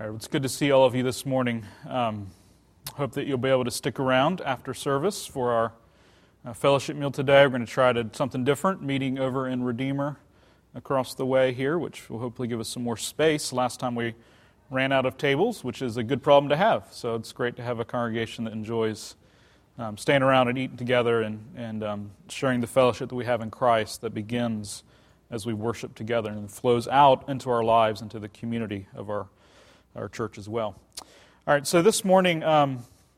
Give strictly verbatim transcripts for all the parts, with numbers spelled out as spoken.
All right, it's good to see all of you this morning. Um, hope that you'll be able to stick around after service for our uh, fellowship meal today. We're going to try to something different, meeting over in Redeemer across the way here, which will hopefully give us some more space. Last time we ran out of tables, which is a good problem to have. So it's great to have a congregation that enjoys um, staying around and eating together and, and um, sharing the fellowship that we have in Christ that begins as we worship together and flows out into our lives, into the community of our our church as well. All right, so this morning um,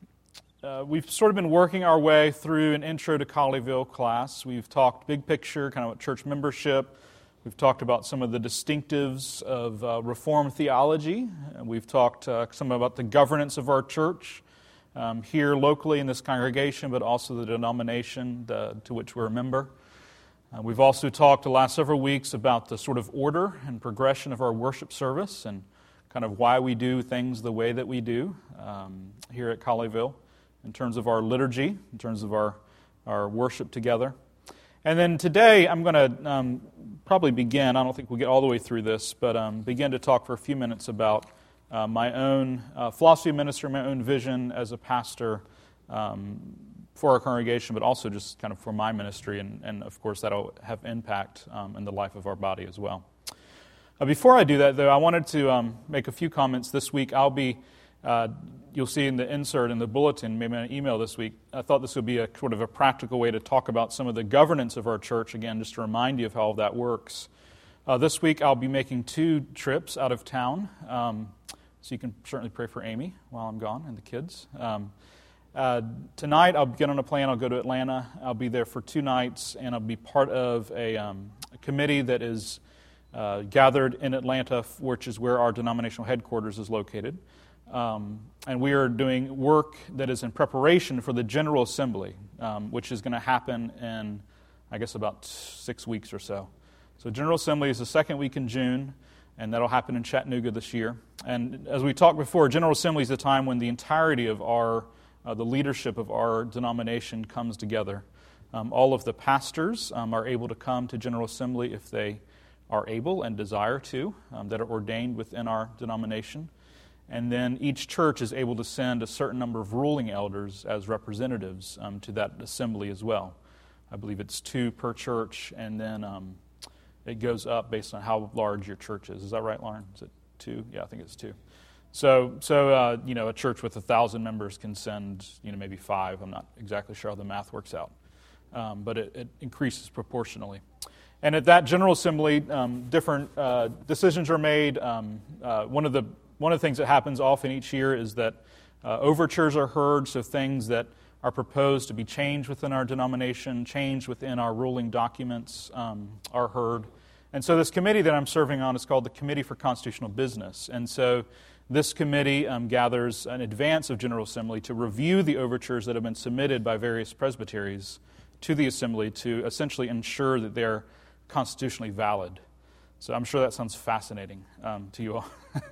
uh, we've sort of been working our way through an Intro to Colleyville class. We've talked big picture, kind of about church membership. We've talked about some of the distinctives of uh, Reformed theology. And we've talked uh, some about the governance of our church um, here locally in this congregation, but also the denomination the, to which we're a member. Uh, we've also talked the last several weeks about the sort of order and progression of our worship service and kind of why we do things the way that we do um, here at Colleyville in terms of our liturgy, in terms of our, our worship together. And then today I'm going to um, probably begin, I don't think we'll get all the way through this, but um, begin to talk for a few minutes about uh, my own uh, philosophy of ministry, my own vision as a pastor um, for our congregation, but also just kind of for my ministry, and, and of course that'll have impact um, in the life of our body as well. Uh, before I do that, though, I wanted to um, make a few comments this week. I'll be, uh, you'll see in the insert in the bulletin, maybe an email this week, I thought this would be a sort of a practical way to talk about some of the governance of our church, again, just to remind you of how all that works. Uh, this week, I'll be making two trips out of town, um, so you can certainly pray for Amy while I'm gone and the kids. Um, uh, tonight, I'll get on a plane, I'll go to Atlanta. I'll be there for two nights, and I'll be part of a, um, a committee that is Uh, gathered in Atlanta, which is where our denominational headquarters is located. Um, and we are doing work that is in preparation for the General Assembly, um, which is going to happen in, I guess, about six weeks or so. So General Assembly is the second week in June, and that'll happen in Chattanooga this year. And as we talked before, General Assembly is the time when the entirety of our, uh, the leadership of our denomination comes together. Um, all of the pastors um, are able to come to General Assembly if they are able and desire to, um, that are ordained within our denomination. And then each church is able to send a certain number of ruling elders as representatives um, to that assembly as well. I believe it's two per church, and then um, it goes up based on how large your church is. Is that right, Lauren? Is it two? Yeah, I think it's two. So, so uh, you know, a church with a thousand members can send, you know, maybe five. I'm not exactly sure how the math works out, um, but it, it increases proportionally. And at that General Assembly, um, different uh, decisions are made. Um, uh, one of the one of the things that happens often each year is that uh, overtures are heard, so things that are proposed to be changed within our denomination, changed within our ruling documents um, are heard. And so this committee that I'm serving on is called the Committee for Constitutional Business. And so this committee um, gathers in advance of General Assembly to review the overtures that have been submitted by various presbyteries to the Assembly to essentially ensure that they're constitutionally valid. So I'm sure that sounds fascinating um, to you all.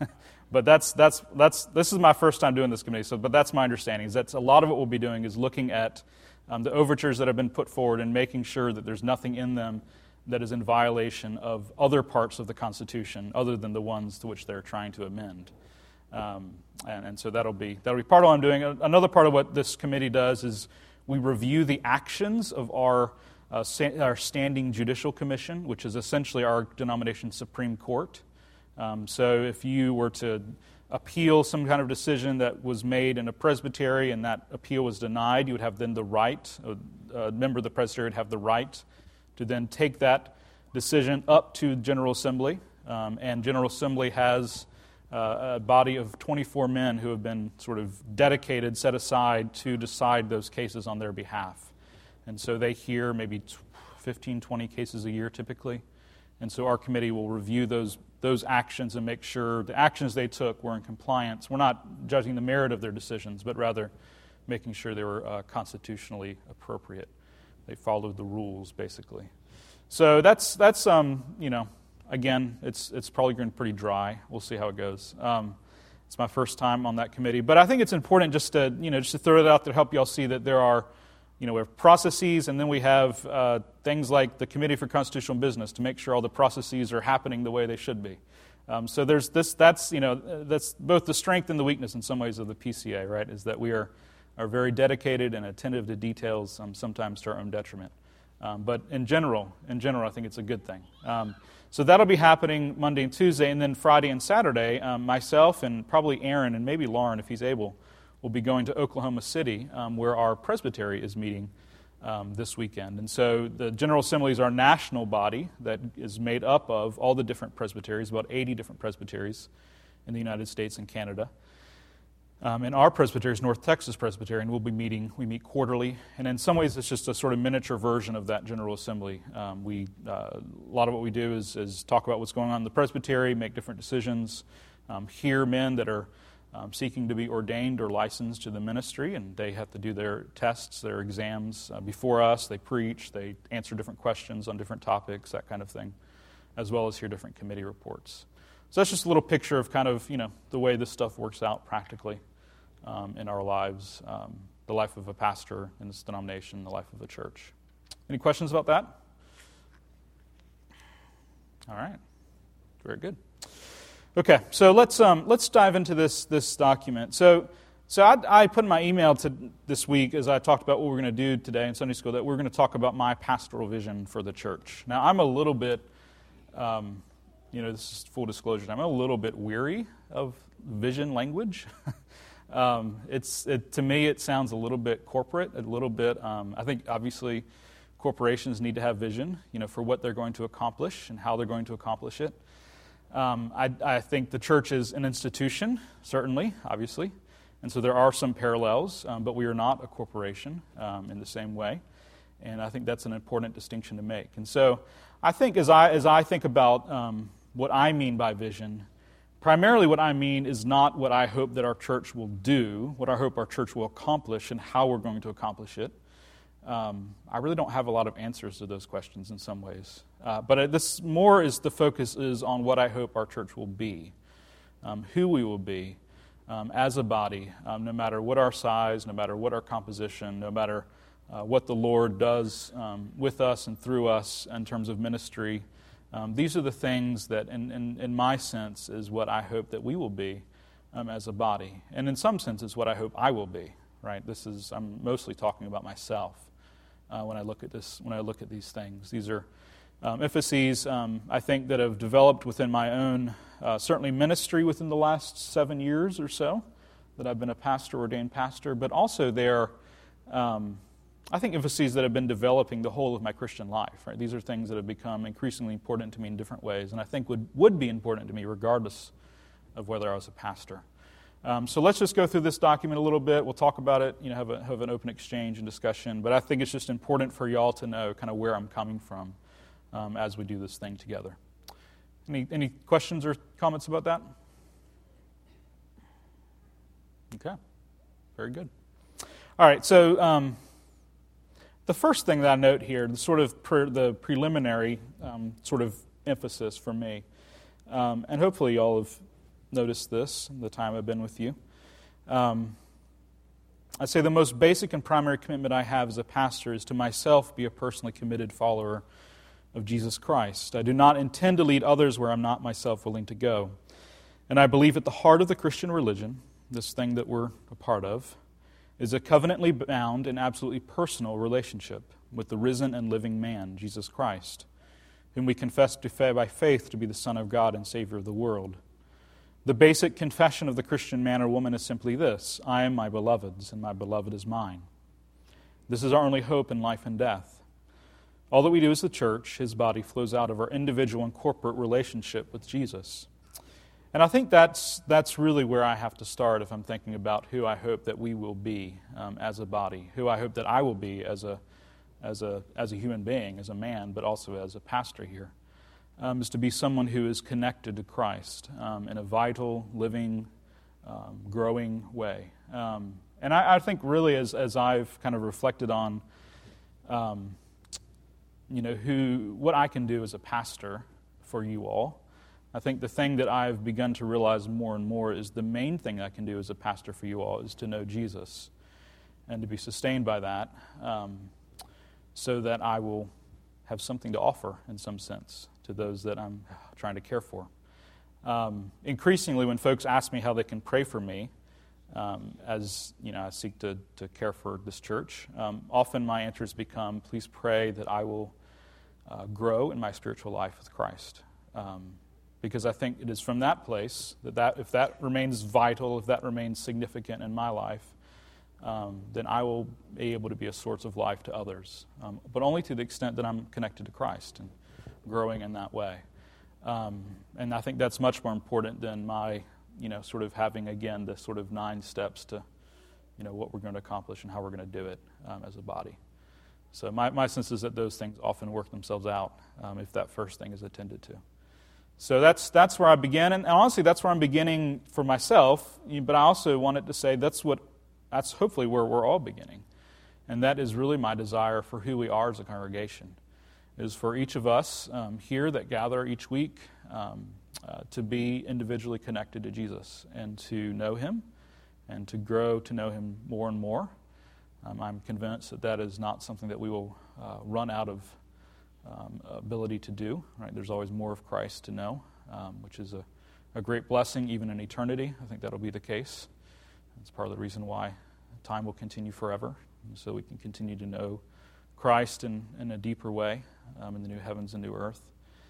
But that's that's that's this is my first time doing this committee. So, but that's my understanding. Is that's a lot of what we'll be doing is looking at um, the overtures that have been put forward and making sure that there's nothing in them that is in violation of other parts of the Constitution, other than the ones to which they're trying to amend. Um, and, and so that'll be that'll be part of what I'm doing. Another part of what this committee does is we review the actions of our Uh, our Standing Judicial Commission, which is essentially our denomination's Supreme Court. Um, so if you were to appeal some kind of decision that was made in a presbytery and that appeal was denied, you would have then the right, a member of the presbytery would have the right to then take that decision up to General Assembly. Um, and General Assembly has uh, a body of twenty-four men who have been sort of dedicated, set aside to decide those cases on their behalf. And so they hear maybe fifteen, twenty cases a year typically. And so our committee will review those those actions and make sure the actions they took were in compliance. We're not judging the merit of their decisions, but rather making sure they were uh, constitutionally appropriate. They followed the rules, basically. So that's, that's um, you know, again, it's it's probably going pretty dry. We'll see how it goes. Um, it's my first time on that committee. But I think it's important just to, you know, just to throw it out there to help you all see that there are, You know, we have processes, and then we have uh, things like the Committee for Constitutional Business to make sure all the processes are happening the way they should be. Um, so there's this. That's you know that's both the strength and the weakness in some ways of the P C A, right? Is that we are are very dedicated and attentive to details, um, sometimes to our own detriment. Um, but in general, in general, I think it's a good thing. Um, so that'll be happening Monday and Tuesday, and then Friday and Saturday, um, myself and probably Aaron and maybe Lauren, if he's able, will be going to Oklahoma City, um, where our presbytery is meeting um, this weekend. And so the General Assembly is our national body that is made up of all the different presbyteries, about eighty different presbyteries in the United States and Canada. Um, and our presbytery is North Texas Presbyterian. We'll be meeting, we meet quarterly. And in some ways, it's just a sort of miniature version of that General Assembly. Um, we, uh, a lot of what we do is, is talk about what's going on in the presbytery, make different decisions, um, hear men that are um, seeking to be ordained or licensed to the ministry, and they have to do their tests, their exams uh, before us. They preach, they answer different questions on different topics, that kind of thing, as well as hear different committee reports. So that's just a little picture of kind of, you know, the way this stuff works out practically. Um, in our lives, um, the life of a pastor in this denomination, the life of a church. Any questions about that? All right, very good. Okay, so let's um, let's dive into this this document. So, so I, I put in my email to this week as I talked about what we're going to do today in Sunday school that we're going to talk about my pastoral vision for the church. Now, I'm a little bit, um, you know, this is full disclosure. I'm a little bit weary of vision language. Um, it's it, to me, it sounds a little bit corporate, a little bit. Um, I think obviously, corporations need to have vision, you know, for what they're going to accomplish and how they're going to accomplish it. Um, I, I think the church is an institution, certainly, obviously, and so there are some parallels, um, but we are not a corporation um, in the same way, and I think that's an important distinction to make. And so, I think as I as I think about um, what I mean by vision. Primarily what I mean is not what I hope that our church will do, what I hope our church will accomplish, and how we're going to accomplish it. Um, I really don't have a lot of answers to those questions in some ways. Uh, but this more is the focus is on what I hope our church will be, um, who we will be um, as a body, um, no matter what our size, no matter what our composition, no matter uh, what the Lord does um, with us and through us in terms of ministry. Um, these are the things that, in, in, in my sense, is what I hope that we will be um, as a body. And in some sense, it's what I hope I will be, right? This is, I'm mostly talking about myself uh, when I look at this, when I look at these things. These are um, emphases, um, I think, that have developed within my own, uh, certainly ministry within the last seven years or so, that I've been a pastor, ordained pastor, but also they're, um, I think, emphases that have been developing the whole of my Christian life. Right? These are things that have become increasingly important to me in different ways, and I think would, would be important to me regardless of whether I was a pastor. Um, so let's just go through this document a little bit. We'll talk about it, you know, have, a, have an open exchange and discussion, but I think it's just important for y'all to know kind of where I'm coming from um, as we do this thing together. Any, any questions or comments about that? Okay, very good. All right, so... Um, The first thing that I note here, the sort of pre- the preliminary um, sort of emphasis for me, um, and hopefully you all have noticed this in the time I've been with you. Um, I'd say the most basic and primary commitment I have as a pastor is to myself be a personally committed follower of Jesus Christ. I do not intend to lead others where I'm not myself willing to go. And I believe at the heart of the Christian religion, this thing that we're a part of, is a covenantly bound and absolutely personal relationship with the risen and living man, Jesus Christ, whom we confess by faith to be the Son of God and Savior of the world. The basic confession of the Christian man or woman is simply this: I am my beloved's, and my beloved is mine. This is our only hope in life and death. All that we do as the church, His body, flows out of our individual and corporate relationship with Jesus. And I think that's that's really where I have to start if I'm thinking about who I hope that we will be um, as a body, who I hope that I will be as a as a as a human being, as a man, but also as a pastor here, um, is to be someone who is connected to Christ um, in a vital, living, um, growing way. Um, and I, I think really as as I've kind of reflected on, um, you know, who what I can do as a pastor for you all. I think the thing that I've begun to realize more and more is the main thing I can do as a pastor for you all is to know Jesus and to be sustained by that um, so that I will have something to offer in some sense to those that I'm trying to care for. Um, increasingly, when folks ask me how they can pray for me, um, as you know, I seek to, to care for this church, um, often my answers become, please pray that I will uh, grow in my spiritual life with Christ. Um, because I think it is from that place, that, that if that remains vital, if that remains significant in my life, um, then I will be able to be a source of life to others. Um, but only to the extent that I'm connected to Christ and growing in that way. Um, and I think that's much more important than my, you know, sort of having, again, the sort of nine steps to, you know, what we're going to accomplish and how we're going to do it um, as a body. So my, my sense is that those things often work themselves out um, if that first thing is attended to. So that's that's where I begin, and honestly, that's where I'm beginning for myself, but I also wanted to say that's what, that's hopefully where we're all beginning. And that is really my desire for who we are as a congregation. Is for each of us um, here that gather each week um, uh, to be individually connected to Jesus and to know Him and to grow to know Him more and more. Um, I'm convinced that that is not something that we will uh, run out of um, ability to do. Right? There's always more of Christ to know, um, which is a, a great blessing even in eternity. I think that'll be the case. It's part of the reason why time will continue forever, so we can continue to know Christ in, in a deeper way. Um, in the new heavens and new earth.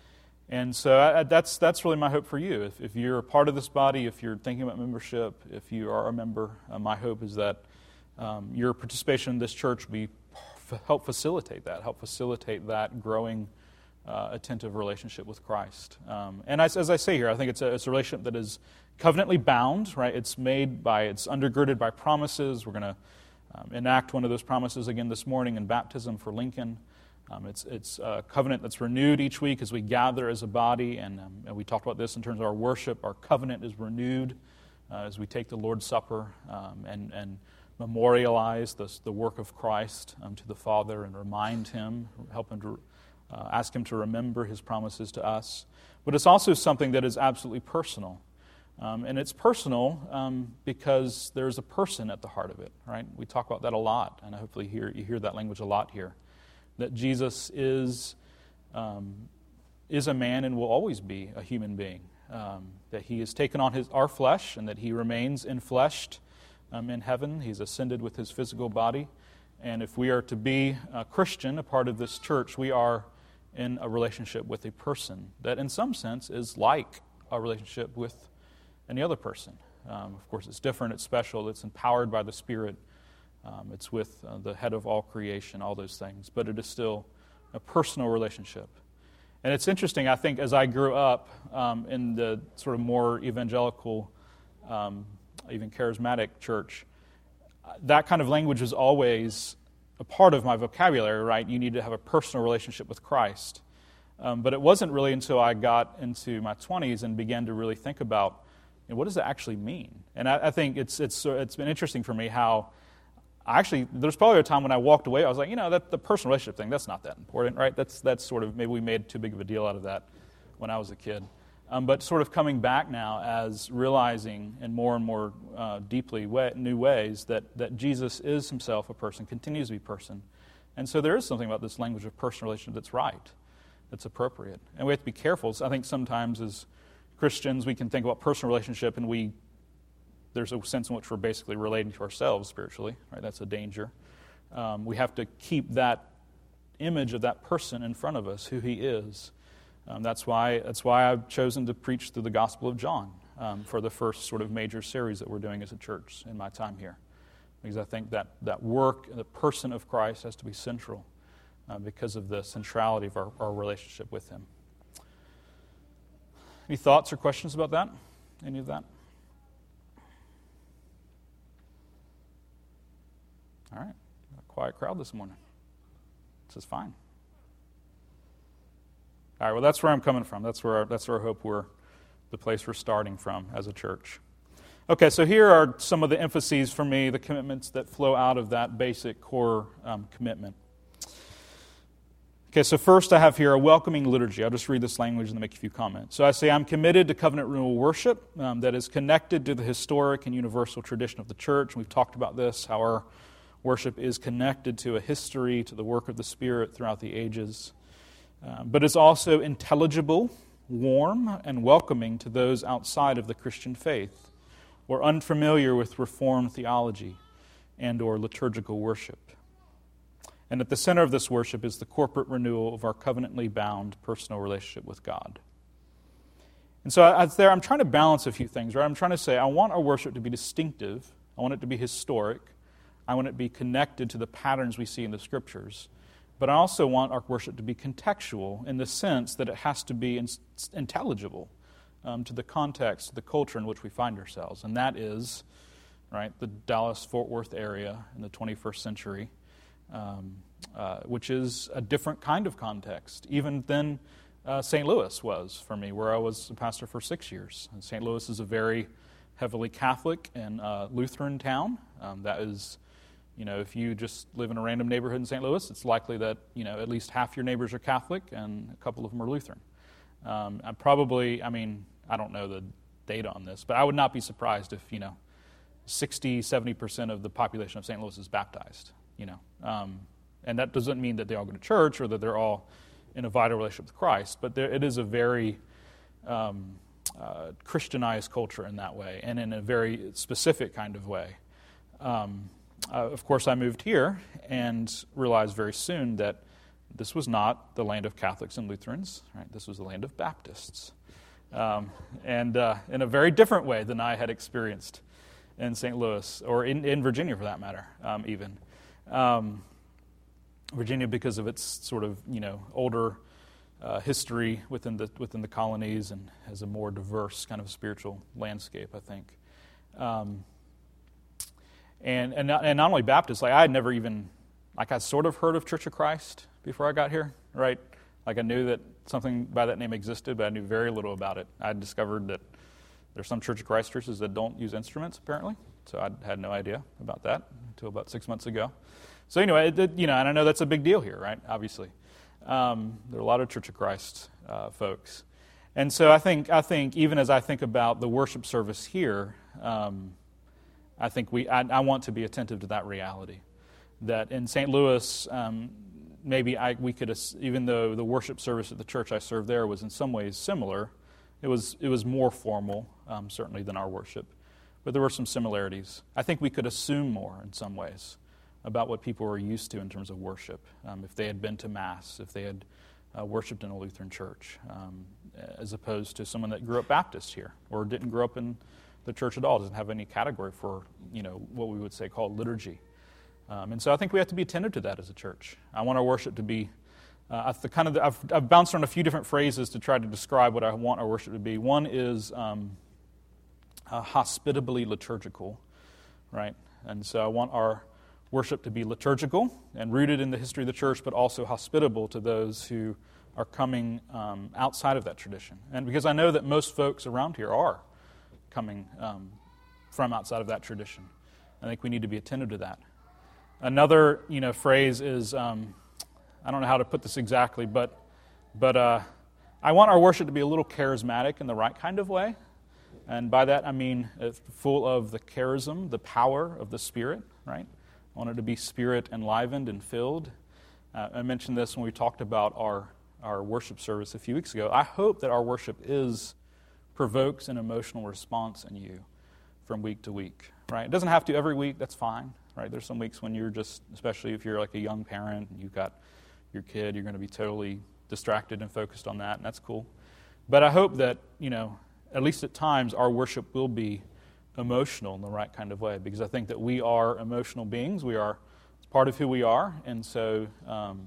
And so I, that's that's really my hope for you. If, if you're a part of this body, if you're thinking about membership, if you are a member, uh, my hope is that um, your participation in this church will be, f- help facilitate that, help facilitate that growing, uh, attentive relationship with Christ. Um, and as, as I say here, I think it's a, it's a relationship that is covenantly bound, right? It's made by, it's undergirded by promises. We're going to um, enact one of those promises again this morning in baptism for Lincoln. Um, it's it's a covenant that's renewed each week as we gather as a body, and, um, and we talked about this in terms of our worship. Our covenant is renewed uh, as we take the Lord's Supper um, and, and memorialize the, the work of Christ um, to the Father and remind Him, help Him to uh, ask Him to remember His promises to us. But it's also something that is absolutely personal. Um, and it's personal um, because there's a person at the heart of it, right? We talk about that a lot, and hopefully hear, you hear that language a lot here. That Jesus is um, is a man and will always be a human being. Um, that He has taken on his our flesh and that He remains enfleshed um, in heaven. He's ascended with His physical body. And if we are to be a Christian, a part of this church, we are in a relationship with a person that in some sense is like a relationship with any other person. Um, of course, it's different, it's special, it's empowered by the Spirit. Um, it's with uh, the head of all creation, all those things. But it is still a personal relationship. And it's interesting, I think, as I grew up um, in the sort of more evangelical, um, even charismatic church, that kind of language was always a part of my vocabulary, right? You need to have a personal relationship with Christ. Um, but it wasn't really until I got into my twenties and began to really think about, you know, what does that actually mean? And I, I think it's it's it's been interesting for me how Actually, there's probably a time when I walked away, I was like, you know, that the personal relationship thing, that's not that important, right? That's that's sort of, maybe we made too big of a deal out of that when I was a kid. Um, but sort of coming back now as realizing in more and more uh, deeply way, new ways that, that Jesus is Himself a person, continues to be person. And so there is something about this language of personal relationship that's right, that's appropriate. And we have to be careful. So I think sometimes as Christians we can think about personal relationship and we there's a sense in which we're basically relating to ourselves spiritually, right? That's a danger. Um, we have to keep that image of that person in front of us, who He is. Um, that's why that's why I've chosen to preach through the Gospel of John um, for the first sort of major series that we're doing as a church in my time here. Because I think that, that work, the person of Christ has to be central uh, because of the centrality of our, our relationship with Him. Any thoughts or questions about that? Any of that? All right, a quiet crowd this morning. This is fine. All right, well, that's where I'm coming from. That's where our, that's where I hope we're the place we're starting from as a church. Okay, so here are some of the emphases for me, the commitments that flow out of that basic core um, commitment. Okay, so first I have here a welcoming liturgy. I'll just read this language and then make a few comments. So I say, I'm committed to covenant renewal worship um, that is connected to the historic and universal tradition of the church. And we've talked about this, how our worship is connected to a history, to the work of the Spirit throughout the ages. Um, but it's also intelligible warm and welcoming to those outside of the Christian faith or unfamiliar with Reformed theology and or liturgical worship. And at the center of this worship is the corporate renewal of our covenantly bound personal relationship with God. And so I, there, I'm trying to balance a few things, right? I'm trying to say I want our worship to be distinctive. I want it to be historic. I want it to be connected to the patterns we see in the Scriptures. But I also want our worship to be contextual in the sense that it has to be in, intelligible um, to the context, the culture in which we find ourselves. And that is, right, the Dallas-Fort Worth area in the twenty-first century, um, uh, which is a different kind of context, even than uh, Saint Louis was for me, where I was a pastor for six years. And Saint Louis is a very heavily Catholic and uh, Lutheran town. Um, that is... You know, if you just live in a random neighborhood in Saint Louis, it's likely that, you know, at least half your neighbors are Catholic and a couple of them are Lutheran. Um, I probably, I mean, I don't know the data on this, but I would not be surprised if, you know, sixty, seventy percent of the population of Saint Louis is baptized, you know. Um, and that doesn't mean that they all go to church or that they're all in a vital relationship with Christ, but there, it is a very um, uh, Christianized culture in that way and in a very specific kind of way. Um Uh, of course, I moved here and realized very soon that this was not the land of Catholics and Lutherans. Right? This was the land of Baptists, um, and uh, in a very different way than I had experienced in Saint Louis or in, in Virginia, for that matter, um, even um, Virginia because of its sort of you know older uh, history within the within the colonies and has a more diverse kind of spiritual landscape, I think. Um, And and not, and not only Baptists, like I had never even, like I sort of heard of Church of Christ before I got here, right? Like I knew that something by that name existed, but I knew very little about it. I had discovered that there's some Church of Christ churches that don't use instruments, apparently. So I had no idea about that until about six months ago. So anyway, it, it, you know, and I know that's a big deal here, right? Obviously, um, there are a lot of Church of Christ uh, folks, and so I think I think even as I think about the worship service here. Um, I think we. I, I want to be attentive to that reality, that in Saint Louis, um, maybe I, we could, even though the worship service at the church I served there was in some ways similar, it was it was more formal, um, certainly, than our worship, but there were some similarities. I think we could assume more in some ways about what people were used to in terms of worship, um, if they had been to Mass, if they had uh, worshipped in a Lutheran church, um, as opposed to someone that grew up Baptist here or didn't grow up in the church at all, doesn't have any category for, you know, what we would say called liturgy. Um, and so I think we have to be attentive to that as a church. I want our worship to be, uh, the kind of the, I've, I've bounced around a few different phrases to try to describe what I want our worship to be. One is um, uh, hospitably liturgical, right? And so I want our worship to be liturgical and rooted in the history of the church, but also hospitable to those who are coming um, outside of that tradition. And because I know that most folks around here are coming um, from outside of that tradition. I think we need to be attentive to that. Another, you know, phrase is, um, I don't know how to put this exactly, but but uh, I want our worship to be a little charismatic in the right kind of way. And by that I mean uh, full of the charism, the power of the Spirit, right? I want it to be Spirit enlivened and filled. Uh, I mentioned this when we talked about our, our worship service a few weeks ago. I hope that our worship is provokes an emotional response in you from week to week, right? It doesn't have to every week, that's fine, right? There's some weeks when you're just, especially if you're like a young parent and you've got your kid, you're going to be totally distracted and focused on that, and that's cool. But I hope that, you know, at least at times, our worship will be emotional in the right kind of way, because I think that we are emotional beings. We are, it's part of who we are, and so, um,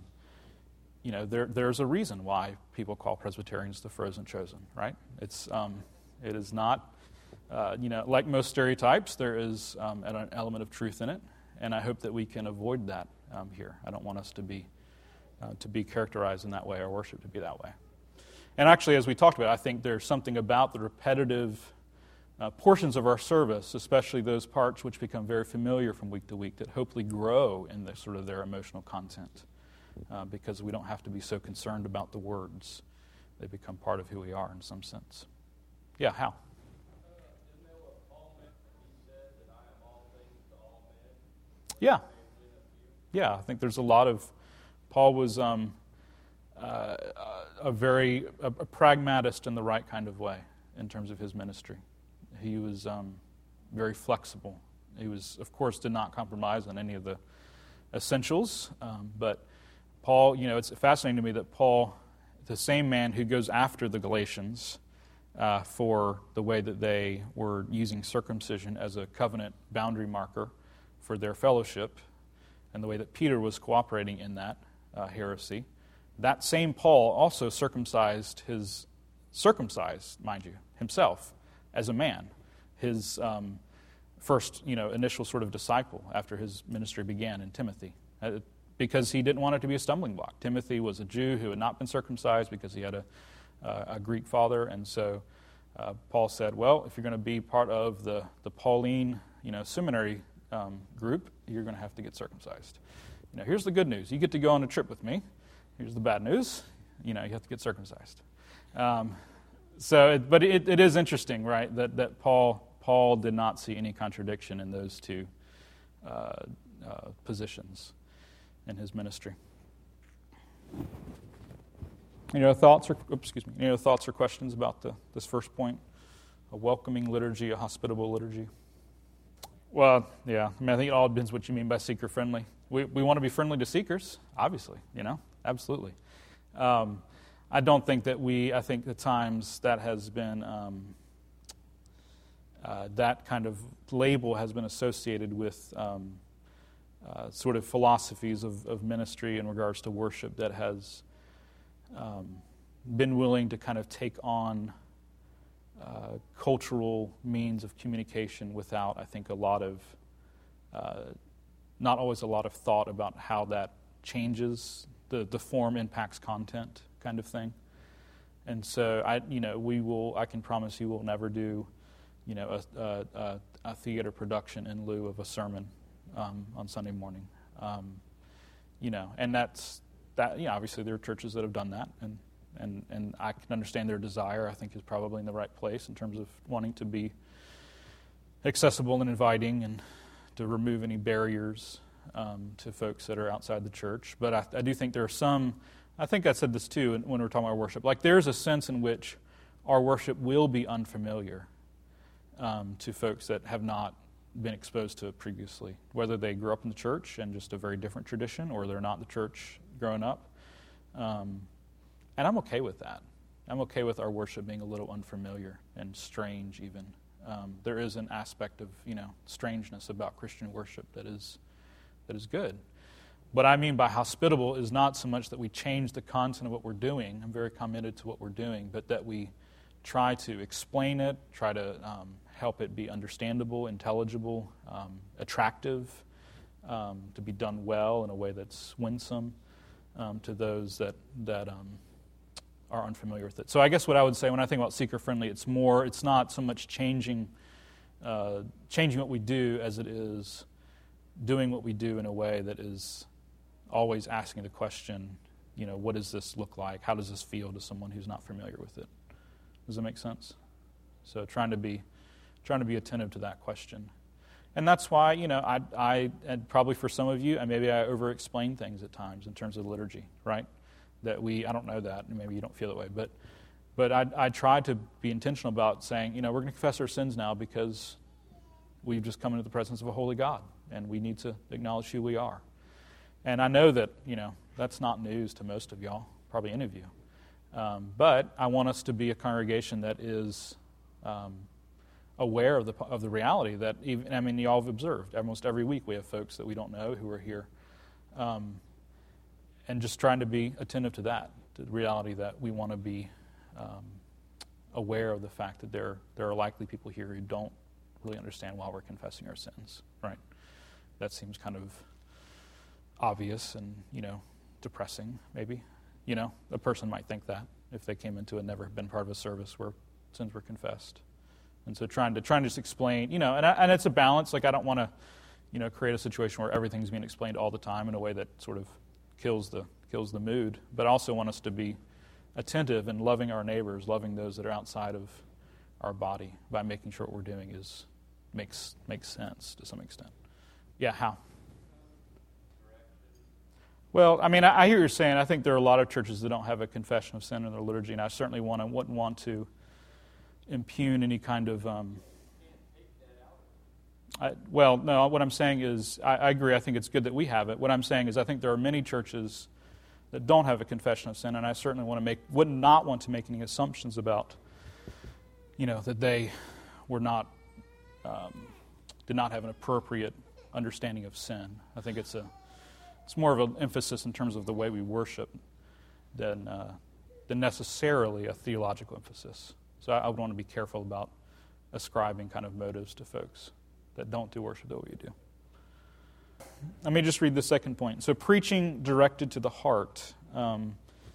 you know, there there's a reason why people call Presbyterians the frozen chosen, right? It's um, it is not, uh, you know, like most stereotypes, there is um, an element of truth in it, and I hope that we can avoid that um, here. I don't want us to be uh, to be characterized in that way, our worship to be that way. And actually, as we talked about, I think there's something about the repetitive uh, portions of our service, especially those parts which become very familiar from week to week, that hopefully grow in the sort of their emotional content. Uh, because we don't have to be so concerned about the words. They become part of who we are in some sense. Yeah, how? Yeah. Yeah, I think there's a lot of... Paul was... Um, uh, uh, a very a, a pragmatist in the right kind of way in terms of his ministry. He was um, very flexible. He was, of course, did not compromise on any of the essentials. Um, but Paul, you know, it's fascinating to me that Paul, the same man who goes after the Galatians uh, for the way that they were using circumcision as a covenant boundary marker for their fellowship, and the way that Peter was cooperating in that uh, heresy, that same Paul also circumcised his, circumcised, mind you, himself as a man, his um, first, you know, initial sort of disciple after his ministry began in Timothy, uh, because he didn't want it to be a stumbling block. Timothy was a Jew who had not been circumcised because he had a, uh, a Greek father, and so uh, Paul said, well, if you're going to be part of the, the Pauline, you know, seminary um, group, you're going to have to get circumcised. You know, here's the good news. You get to go on a trip with me. Here's the bad news. You know, you have to get circumcised. Um, so, it, but it, it is interesting, right, that, that Paul Paul did not see any contradiction in those two uh, uh, positions in his ministry. Any other thoughts or oops, excuse me? Any other thoughts or questions about the, this first point? A welcoming liturgy, a hospitable liturgy. Well, yeah. I mean, I think it all depends what you mean by seeker-friendly. We we want to be friendly to seekers, obviously. You know, absolutely. Um, I don't think that we. I think at times that has been um, uh, that kind of label has been associated with um, uh, sort of philosophies of, of ministry in regards to worship that has um, been willing to kind of take on uh, cultural means of communication without, I think, a lot of uh, not always a lot of thought about how that changes the the form impacts content kind of thing. And so I, you know, we will. I can promise you, we'll never do, you know, a, a, a theater production in lieu of a sermon um, on Sunday morning. Um, you know, and that's that. You know, obviously there are churches that have done that, and and and I can understand their desire. I think is probably in the right place in terms of wanting to be accessible and inviting, and to remove any barriers um, to folks that are outside the church. But I, I do think there are some. I think I said this too when we were talking about worship. Like there's a sense in which our worship will be unfamiliar um, to folks that have not been exposed to it previously, whether they grew up in the church and just a very different tradition, or they're not in the church growing up. Um, and I'm okay with that. I'm okay with our worship being a little unfamiliar and strange even. Um, there is an aspect of, you know, strangeness about Christian worship that is that is good. What I mean by hospitable is not so much that we change the content of what we're doing. I'm very committed to what we're doing, but that we try to explain it, try to um, help it be understandable, intelligible, um, attractive, um, to be done well in a way that's winsome um, to those that that um, are unfamiliar with it. So I guess what I would say when I think about seeker-friendly, it's more, it's not so much changing, uh, changing what we do as it is doing what we do in a way that is always asking the question, you know, what does this look like? How does this feel to someone who's not familiar with it? Does that make sense? So trying to be, trying to be attentive to that question. And that's why, you know, I, I and probably for some of you, and maybe I over-explain things at times in terms of liturgy, right? That we, I don't know that, maybe you don't feel that way, but but I, I try to be intentional about saying, you know, we're going to confess our sins now because we've just come into the presence of a holy God, and we need to acknowledge who we are. And I know that, you know, that's not news to most of y'all, probably any of you. Um, but I want us to be a congregation that is um, aware of the of the reality that, even, I mean, y'all have observed, almost every week we have folks that we don't know who are here. Um, And just trying to be attentive to that, to the reality that we want to be um, aware of the fact that there there are likely people here who don't really understand why we're confessing our sins, right? That seems kind of obvious and, you know, depressing, maybe. You know, a person might think that if they came into and never been part of a service where sins were confessed. And so trying to trying to just explain, you know, and I, and it's a balance. Like I don't want to, you know, create a situation where everything's being explained all the time in a way that sort of kills the kills the mood, but I also want us to be attentive and loving our neighbors, loving those that are outside of our body by making sure what we're doing is makes makes sense to some extent. Yeah, how? Well, I mean, I, I hear you saying. I think there are a lot of churches that don't have a confession of sin in their liturgy, and I certainly want to, wouldn't want to impugn any kind of. Um, I, well, no. What I'm saying is, I, I agree. I think it's good that we have it. What I'm saying is, I think there are many churches that don't have a confession of sin, and I certainly want to make would not want to make any assumptions about, you know, that they were not um, did not have an appropriate understanding of sin. I think it's a it's more of an emphasis in terms of the way we worship than uh, than necessarily a theological emphasis. So I, I would want to be careful about ascribing kind of motives to folks that don't do worship the way you do. Let me just read the second point. So preaching directed to the heart. Um,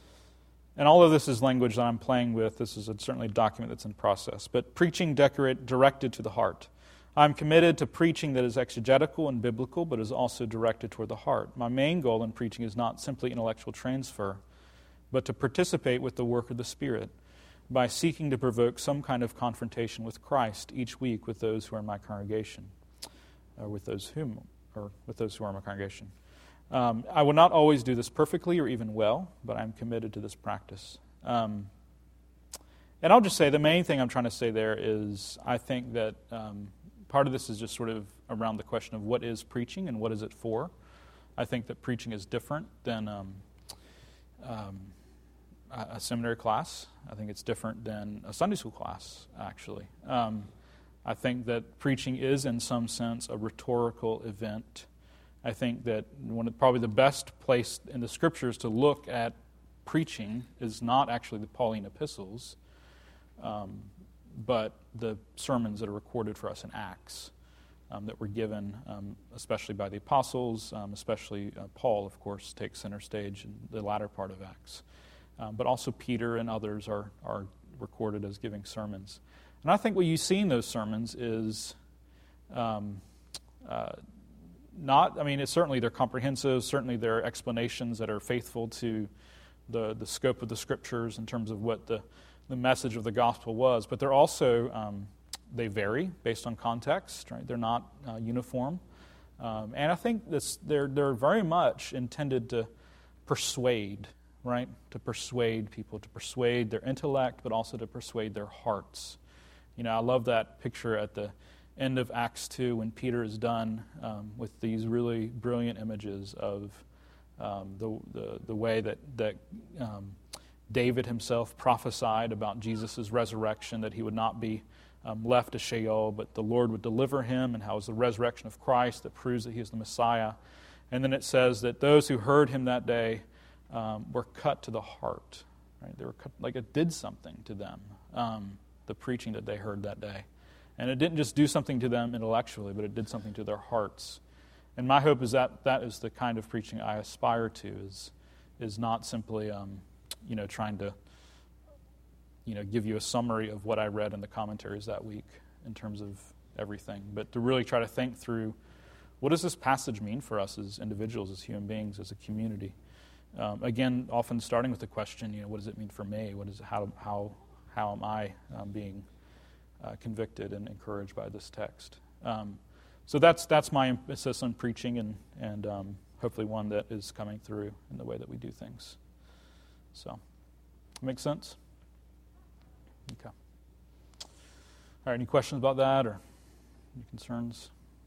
and all of this is language that I'm playing with. This is a, certainly a document that's in process. But preaching decorate, directed to the heart. I'm committed to preaching that is exegetical and biblical, but is also directed toward the heart. My main goal in preaching is not simply intellectual transfer, but to participate with the work of the Spirit by seeking to provoke some kind of confrontation with Christ each week with those who are in my congregation, or with those whom, or with those who are in my congregation. Um, I will not always do this perfectly or even well, but I'm committed to this practice. Um, and I'll just say the main thing I'm trying to say there is I think that um, part of this is just sort of around the question of what is preaching and what is it for. I think that preaching is different than um, um, a seminary class. I think it's different than a Sunday school class, actually. Um, I think that preaching is, in some sense, a rhetorical event. I think that one of probably the best place in the Scriptures to look at preaching is not actually the Pauline epistles, um, but the sermons that are recorded for us in Acts um, that were given, um, especially by the apostles, um, especially uh, Paul, of course, takes center stage in the latter part of Acts. Um, but also Peter and others are, are recorded as giving sermons. And I think what you see in those sermons is um, uh, not, I mean, it's certainly they're comprehensive, certainly they're explanations that are faithful to the, the scope of the Scriptures in terms of what the, the message of the gospel was, but they're also, um, they vary based on context, right? They're not uh, uniform. Um, and I think this, they're, they're very much intended to persuade, right? To persuade people, to persuade their intellect, but also to persuade their hearts. You know, I love that picture at the end of Acts two when Peter is done um, with these really brilliant images of um, the, the the way that that um, David himself prophesied about Jesus' resurrection, that he would not be um, left to Sheol, but the Lord would deliver him, and how it was the resurrection of Christ that proves that he is the Messiah. And then it says that those who heard him that day um, were cut to the heart. Right? They were cut, like it did something to them. Um, the preaching that they heard that day. And it didn't just do something to them intellectually, but it did something to their hearts. And my hope is that that is the kind of preaching I aspire to, is is not simply, um, you know, trying to, you know, give you a summary of what I read in the commentaries that week in terms of everything, but to really try to think through what does this passage mean for us as individuals, as human beings, as a community. Um, again, often starting with the question, you know, what does it mean for me? What is how how How am I um, being uh, convicted and encouraged by this text? Um, so that's that's my emphasis on preaching, and and um, hopefully one that is coming through in the way that we do things. So, make sense? Okay. All right. Any questions about that, or any concerns?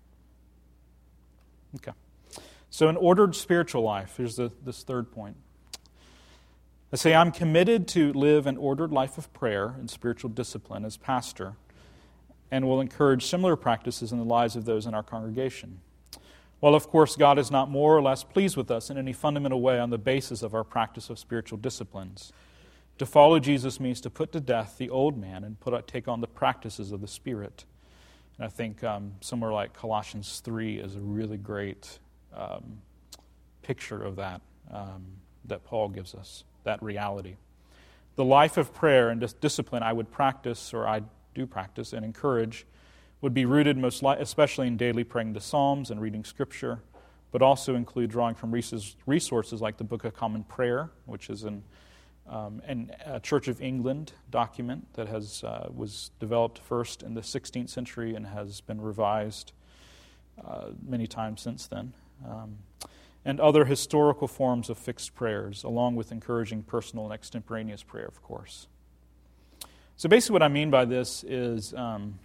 Okay. So, an ordered spiritual life. Here's the this third point. I say I'm committed to live an ordered life of prayer and spiritual discipline as pastor, and will encourage similar practices in the lives of those in our congregation. While, of course, God is not more or less pleased with us in any fundamental way on the basis of our practice of spiritual disciplines. To follow Jesus means to put to death the old man and put take on the practices of the Spirit. And I think um, somewhere like Colossians three is a really great um, picture of that, um, that Paul gives us. That reality. The life of prayer and discipline I would practice, or I do practice and encourage, would be rooted most li- especially in daily praying the Psalms and reading Scripture, but also include drawing from resources like the Book of Common Prayer, which is an, um, an, a Church of England document that has uh, was developed first in the sixteenth century and has been revised uh, many times since then. Um, and other historical forms of fixed prayers, along with encouraging personal and extemporaneous prayer, of course. So basically what I mean by this is, um,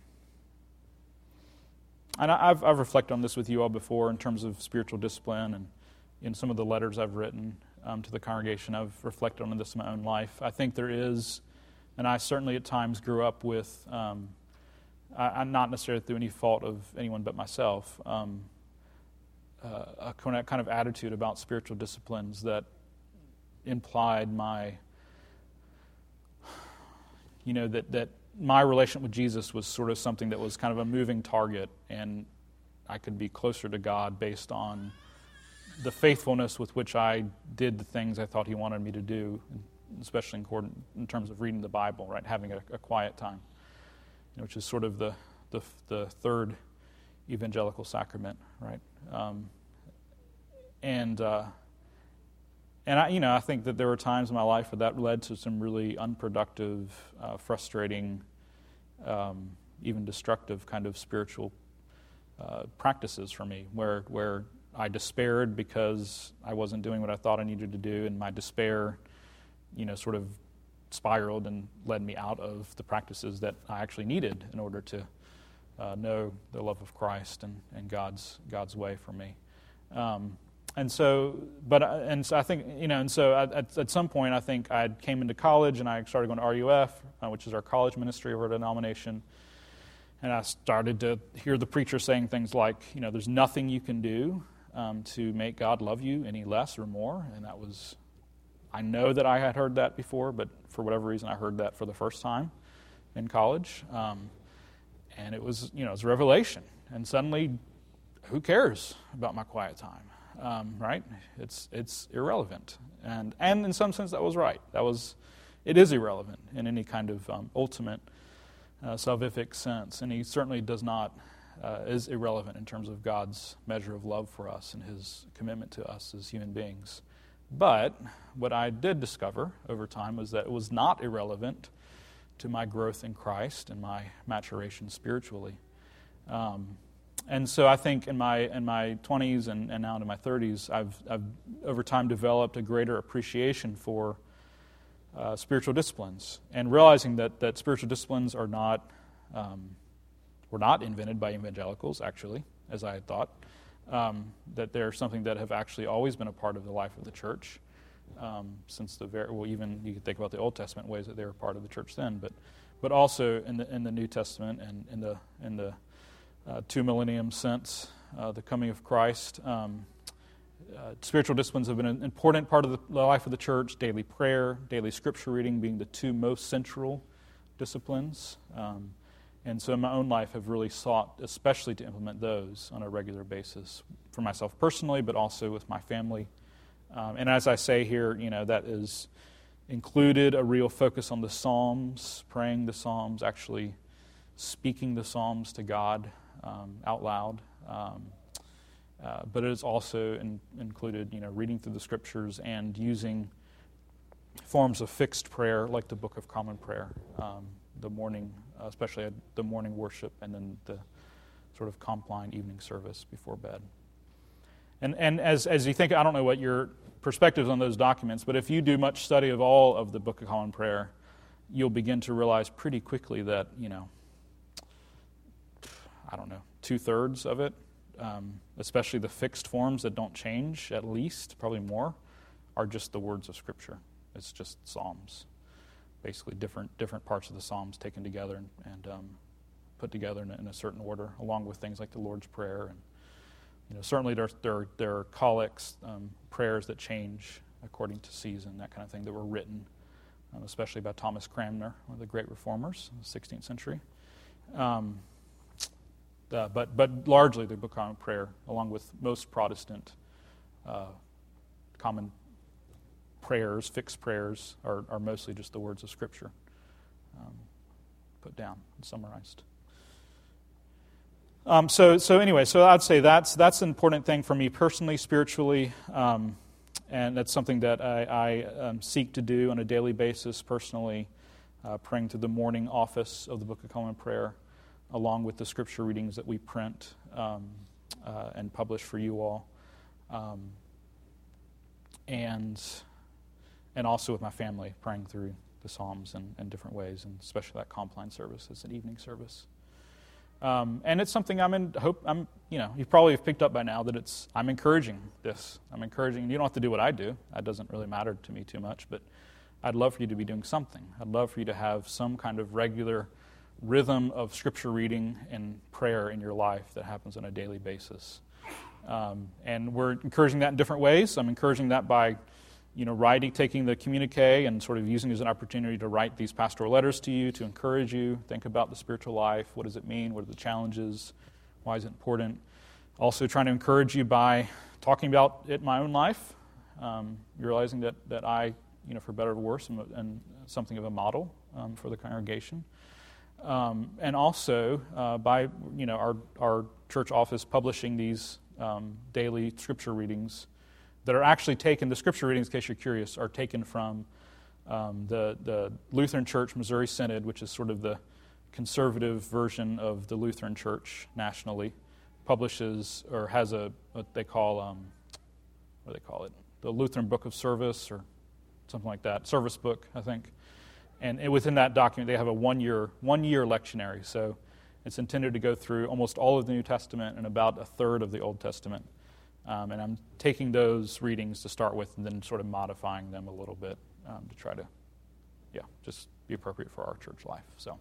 and I've, I've reflected on this with you all before in terms of spiritual discipline, and in some of the letters I've written um, to the congregation, I've reflected on this in my own life. I think there is, and I certainly at times grew up with, um, I, I'm not necessarily through any fault of anyone but myself, um, uh, a kind of attitude about spiritual disciplines that implied my, you know, that, that my relationship with Jesus was sort of something that was kind of a moving target, and I could be closer to God based on the faithfulness with which I did the things I thought He wanted me to do, especially in, in terms of reading the Bible, right, having a, a quiet time, which is sort of the, the, the third evangelical sacrament, right? Um, and uh, and I, you know, I think that there were times in my life where that led to some really unproductive, uh, frustrating, um, even destructive kind of spiritual uh, practices for me, where where I despaired because I wasn't doing what I thought I needed to do, and my despair, you know, sort of spiraled and led me out of the practices that I actually needed in order to uh, know the love of Christ and, and God's God's way for me. Um, and so, but and so I think you know, and so at, at some point I think I came into college and I started going to R U F, uh, which is our college ministry of our denomination, and I started to hear the preacher saying things like, you know, there's nothing you can do um, to make God love you any less or more, and that was. I know that I had heard that before, but for whatever reason, I heard that for the first time in college, um, and it was, you know, it was a revelation. And suddenly, who cares about my quiet time, um, right? It's it's irrelevant, and and in some sense, that was right. That was, it is irrelevant in any kind of um, ultimate uh, salvific sense, and He certainly does not uh, is irrelevant in terms of God's measure of love for us and His commitment to us as human beings. But what I did discover over time was that it was not irrelevant to my growth in Christ and my maturation spiritually. Um, and so I think in my in my twenties and, and now into my thirties, I've, I've over time developed a greater appreciation for uh, spiritual disciplines, and realizing that, that spiritual disciplines are not um, were not invented by evangelicals, actually, as I had thought. Um, that they're something that have actually always been a part of the life of the church um, since the very well. Even you could think about the Old Testament ways that they were part of the church then, but but also in the in the New Testament and in the in the uh, two millennium since uh, the coming of Christ, um, uh, spiritual disciplines have been an important part of the life of the church. Daily prayer, daily scripture reading being the two most central disciplines. Um, And so in my own life, I've really sought especially to implement those on a regular basis for myself personally, but also with my family. Um, and as I say here, you know, that is included a real focus on the Psalms, praying the Psalms, actually speaking the Psalms to God um, out loud. Um, uh, but it is also in, included, you know, reading through the Scriptures and using forms of fixed prayer like the Book of Common Prayer, um, the morning especially at the morning worship, and then the sort of Compline evening service before bed. And and as as you think, I don't know what your perspectives on those documents, but if you do much study of all of the Book of Common Prayer, you'll begin to realize pretty quickly that, you know, I don't know, two-thirds of it, um, especially the fixed forms that don't change, at least, probably more, are just the words of Scripture. It's just Psalms. Basically different different parts of the Psalms taken together and, and um, put together in a, in a certain order, along with things like the Lord's Prayer. And you know, certainly there, there, there are collects, um, prayers that change according to season, that kind of thing, that were written, um, especially by Thomas Cranmer, one of the great reformers in the sixteenth century. Um, uh, but, but largely the Book of Common Prayer, along with most Protestant uh, common prayers, fixed prayers, are, are mostly just the words of Scripture um, put down and summarized. Um, so, so anyway, so I'd say that's that's an important thing for me personally, spiritually, um, and that's something that I, I um, seek to do on a daily basis personally, uh, praying through the morning office of the Book of Common Prayer, along with the Scripture readings that we print um, uh, and publish for you all. Um, and and also with my family, praying through the Psalms in, in different ways, and especially that Compline service as an evening service. Um, and it's something I'm in hope. I'm, you know, you probably have picked up by now that it's. I'm encouraging this. I'm encouraging. You don't have to do what I do. That doesn't really matter to me too much. But I'd love for you to be doing something. I'd love for you to have some kind of regular rhythm of Scripture reading and prayer in your life that happens on a daily basis. Um, and we're encouraging that in different ways. I'm encouraging that by, you know, writing, taking the communique and sort of using it as an opportunity to write these pastoral letters to you, to encourage you, think about the spiritual life. What does it mean? What are the challenges? Why is it important? Also trying to encourage you by talking about it in my own life, um, realizing that, that I, you know, for better or worse, am, a, am something of a model um, for the congregation. Um, and also uh, by, you know, our, our church office publishing these um, daily Scripture readings that are actually taken, the Scripture readings, in case you're curious, are taken from um, the, the Lutheran Church Missouri Synod, which is sort of the conservative version of the Lutheran Church nationally, publishes or has a, what they call, um, what do they call it? The Lutheran Book of Service or something like that, service book, I think. And within that document, they have a one-year one-year lectionary. So it's intended to go through almost all of the New Testament and about a third of the Old Testament. Um, and I'm taking those readings to start with and then sort of modifying them a little bit um, to try to, yeah, just be appropriate for our church life. So,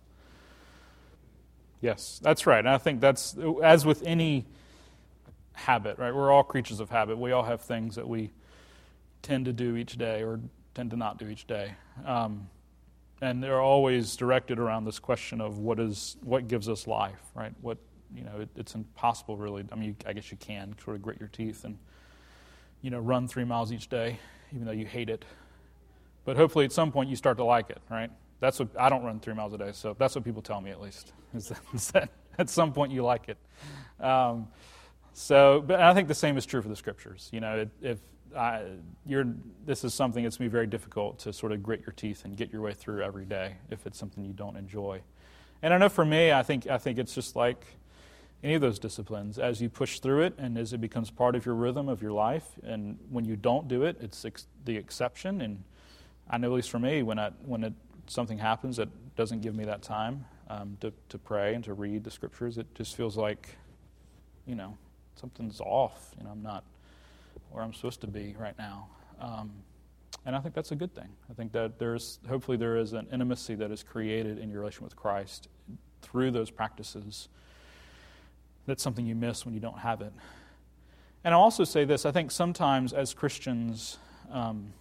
yes, that's right. And I think that's, as with any habit, right? We're all creatures of habit. We all have things that we tend to do each day or tend to not do each day. Um, and they're always directed around this question of what is what gives us life, right? What You know, it, it's impossible, really. I mean, you, I guess you can sort of grit your teeth and, you know, run three miles each day, even though you hate it. But hopefully, at some point, you start to like it, right? That's what I don't run three miles a day, so that's what people tell me, at least, is that, is that at some point you like it. Um, so, but I think the same is true for the Scriptures. You know, if, if I, you're, this is something that's going to be very difficult to sort of grit your teeth and get your way through every day if it's something you don't enjoy. And I know for me, I think I think it's just like any of those disciplines, as you push through it and as it becomes part of your rhythm of your life, and when you don't do it, it's ex- the exception. And I know, at least for me, when I, when it, something happens that doesn't give me that time um, to, to pray and to read the Scriptures, it just feels like, you know, something's off. You know, I'm not where I'm supposed to be right now. Um, and I think that's a good thing. I think that there's, hopefully there is an intimacy that is created in your relation with Christ through those practices. That's something you miss when you don't have it. And I'll also say this, I think sometimes as Christians, um,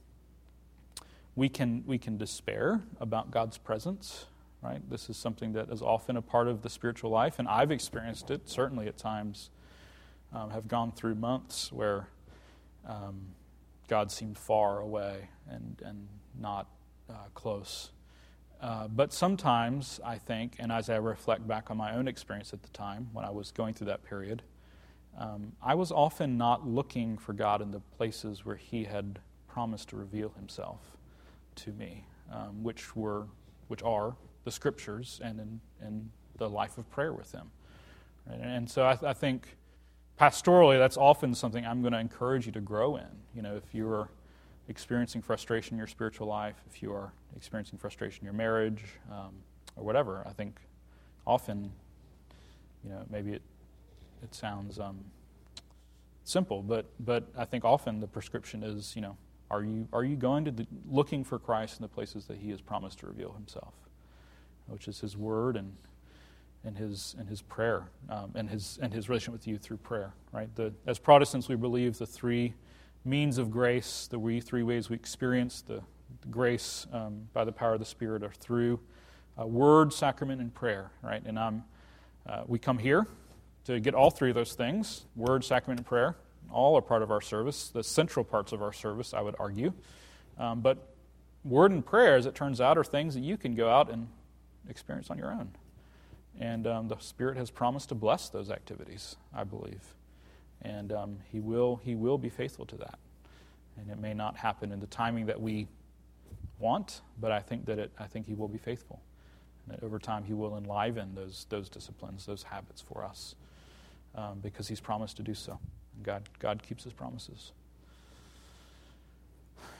we can we can despair about God's presence, right? This is something that is often a part of the spiritual life, and I've experienced it, certainly at times, um, have gone through months where um, God seemed far away and, and not uh, close. Uh, but sometimes, I think, and as I reflect back on my own experience at the time when I was going through that period, um, I was often not looking for God in the places where He had promised to reveal Himself to me, um, which were, which are the Scriptures and in, in the life of prayer with Him. Right? And so I, I think pastorally, that's often something I'm going to encourage you to grow in. You know, if you're experiencing frustration in your spiritual life, if you are experiencing frustration in your marriage, um, or whatever, I think often, you know, maybe it it sounds um, simple, but but I think often the prescription is, you know, are you are you going to the, looking for Christ in the places that He has promised to reveal Himself, which is His Word and and His and His prayer um, and His and His relation with you through prayer, right? The, as Protestants, we believe the three means of grace, the we, three ways we experience the, the grace um, by the power of the Spirit are through uh, word, sacrament, and prayer, right? And um, uh, we come here to get all three of those things, word, sacrament, and prayer. All are part of our service, the central parts of our service, I would argue. Um, but word and prayer, as it turns out, are things that you can go out and experience on your own. And um, the Spirit has promised to bless those activities, I believe. And um, he will he will be faithful to that. And it may not happen in the timing that we want, but I think that it I think He will be faithful. And that over time He will enliven those those disciplines, those habits for us, um, because He's promised to do so. And God God keeps His promises.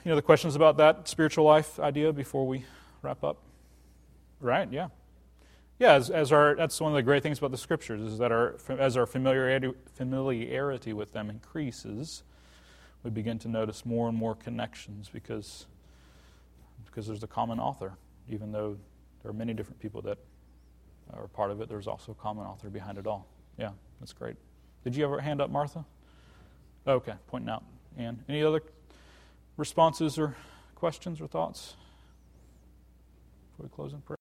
Any other questions about that spiritual life idea before we wrap up? Right, yeah. Yeah, as, as our that's one of the great things about the Scriptures is that our as our familiarity familiarity with them increases, we begin to notice more and more connections because because there's a common author. Even though there are many different people that are part of it, there's also a common author behind it all. Yeah, that's great. Did you have a hand up, Martha? Okay, pointing out. Ann, any other responses or questions or thoughts before we close in prayer?